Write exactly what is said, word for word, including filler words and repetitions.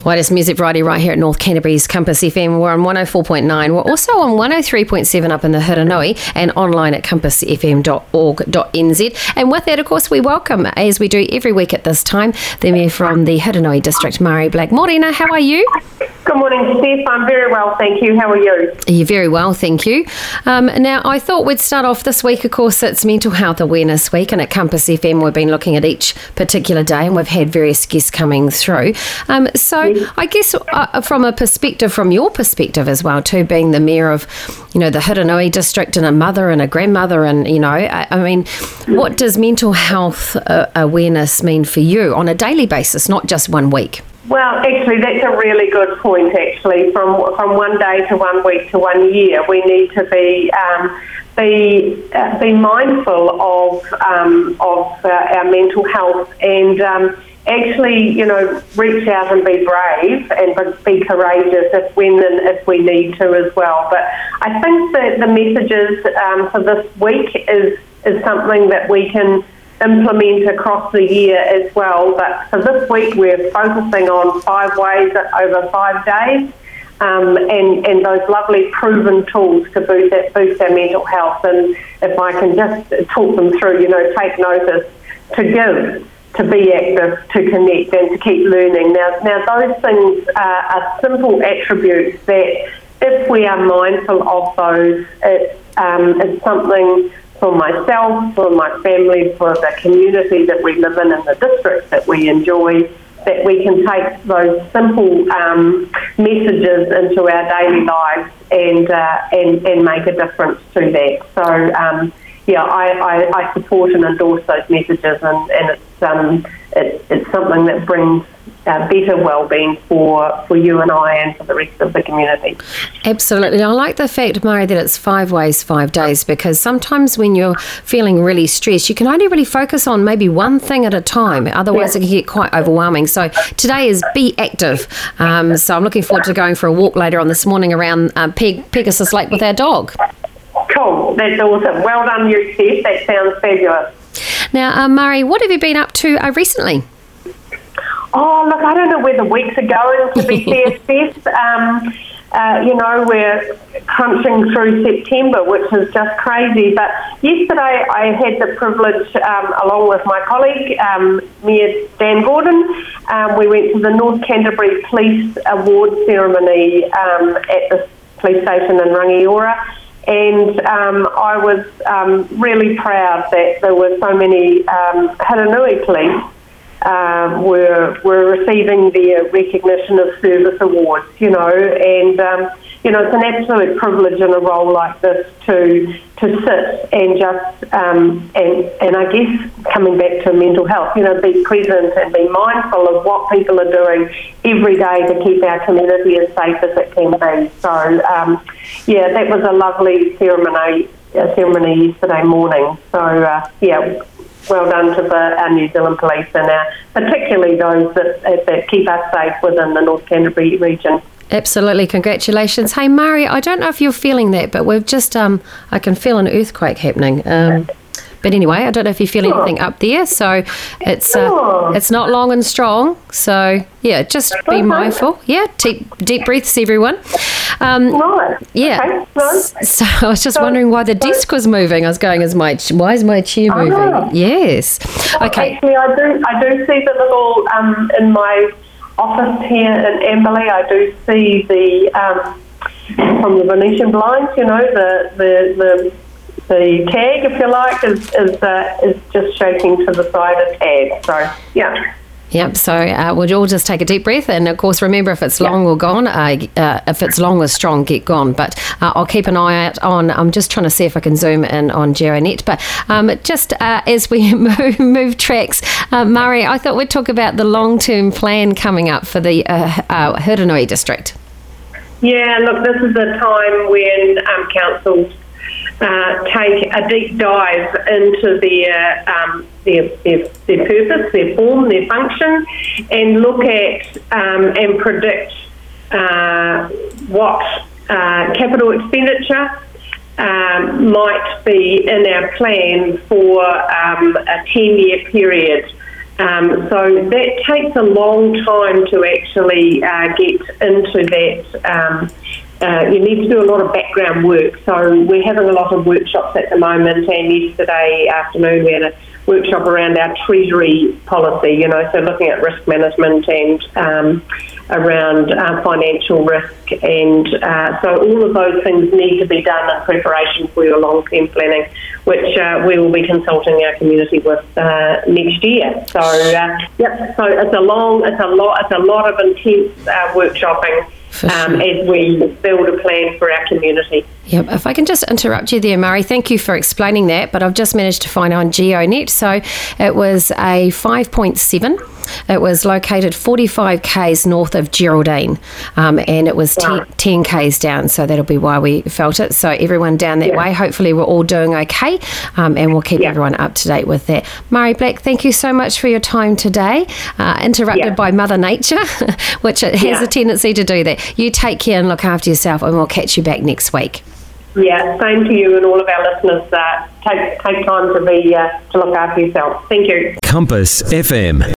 Latest Music Variety right here at North Canterbury's Compass F M. We're on one oh four point nine. We're also on one oh three point seven up in the Hiranui and online at compass f m dot org dot n z. And with that, of course, we welcome, as we do every week at this time, the Mayor from the Hiranui District, Mari Black. Morena, how are you? Good morning, Steph. I'm very well, thank you. How are you? You're very well, thank you. Um, now, I thought we'd start off this week, of course, it's Mental Health Awareness Week, and at Compass F M we've been looking at each particular day, and we've had various guests coming through. Um, so yes. I guess uh, from a perspective, from your perspective as well, too, being the Mayor of, you know, the Hiranui District and a mother and a grandmother, and, you know, I, I mean, what does mental health uh, awareness mean for you on a daily basis, not just one week? Well, actually, that's a really good point, actually. From from one day to one week to one year, we need to be um, be uh, be mindful of um, of uh, our mental health and um, actually, you know, reach out and be brave and be courageous if when and if we need to as well. But I think that the messages um, for this week is is something that we can implement across the year as well. But for this week, we're focusing on five ways over five days um, and, and those lovely proven tools to boost, that, boost our mental health. And if I can just talk them through, you know, take notice, to give, to be active, to connect, and to keep learning. Now, now those things are, are simple attributes that if we are mindful of those, it, um, it's something for myself, for my family, for the community that we live in and the district that we enjoy, that we can take those simple um, messages into our daily lives and uh, and, and make a difference to that. So, um, yeah, I, I, I support and endorse those messages, and, and it's, um, it, it's something that brings Uh, better well-being for, for you and I and for the rest of the community. Absolutely. I like the fact, Mari, that it's five ways, five days, because sometimes when you're feeling really stressed, you can only really focus on maybe one thing at a time. Otherwise, yeah. It can get quite overwhelming. So today is be active. Um, so I'm looking forward to going for a walk later on this morning around uh, Peg- Pegasus Lake with our dog. Cool. That's awesome. Well done, you, Steph. That sounds fabulous. Now, uh, Mari, what have you been up to uh, recently? Oh, look, I don't know where the weeks are going, to be fair, Steph. Um, uh, you know, we're crunching through September, which is just crazy. But yesterday I had the privilege, um, along with my colleague, um, Mayor Dan Gordon, um, we went to the North Canterbury Police Award ceremony um, at the police station in Rangiora. And um, I was um, really proud that there were so many um, Hiranui police Um, we're, we're receiving the recognition of service awards, you know, and, um, you know, it's an absolute privilege in a role like this to to sit and just, um, and, and I guess coming back to mental health, you know, be present and be mindful of what people are doing every day to keep our community as safe as it can be. So, um, yeah, that was a lovely ceremony, uh, ceremony yesterday morning. So, uh, yeah, well done to the, our New Zealand Police and our, particularly those that, that keep us safe within the North Canterbury region. Absolutely, congratulations. Hey, Mari, I don't know if you're feeling that, but we've just, um, I can feel an earthquake happening. Um, but anyway, I don't know if you feel anything up there, so it's uh, oh. it's not long and strong. So, yeah, just be okay. mindful. Yeah, deep, deep breaths, everyone. Um, right. Yeah. Okay. No. So I was just so, wondering why the so, desk was moving. I was going, "Is my why is my chair moving?" Oh. Yes. Well, okay. Actually, I do. I do see the little um, in my office here in Amberley. I do see the um, from the Venetian blinds. You know, the the the. The tag, if you like, is is, uh, is just shaking to the side a tad. So, yeah. Yep, so uh, we'll all just take a deep breath, and of course remember, if it's yep. long or gone, uh, uh, if it's long or strong, get gone. But uh, I'll keep an eye out on, I'm just trying to see if I can zoom in on Geronet. But um, just uh, as we move, move tracks, uh, Mari, I thought we'd talk about the long-term plan coming up for the uh, uh, Hiranui District. Yeah, look, this is a time when um, councils Uh, take a deep dive into their, um, their, their their purpose, their form, their function, and look at um, and predict uh, what uh, capital expenditure um, might be in our plan for um, a ten-year period Um, so that takes a long time to actually uh, get into that. Um, uh, you need to do a lot of background work. So we're having a lot of workshops at the moment, and yesterday afternoon we had a workshop around our treasury policy, you know, so looking at risk management and um, around uh, financial risk. And uh, so all of those things need to be done in preparation for your long-term planning, which uh, we will be consulting our community with uh, next year. So, uh, yep, so it's a long, it's a lot, it's a lot of intense uh, workshopping um, sure. as we build a plan for our community. Yep. If I can just interrupt you there, Murray, thank you for explaining that, but I've just managed to find on GeoNet. So it was a five point seven. It was located forty-five kays north of Geraldine, um, and it was ten, ten kays down, so that'll be why we felt it. So everyone down that yeah. way, hopefully we're all doing okay, um, and we'll keep yeah. everyone up to date with that. Murray Black, thank you so much for your time today, uh, interrupted yeah. by Mother Nature, which it has yeah. a tendency to do that. You take care and look after yourself, and we'll catch you back next week. Yeah, same to you and all of our listeners. Uh, take take time to be uh, to look after yourself. Thank you. Compass F M.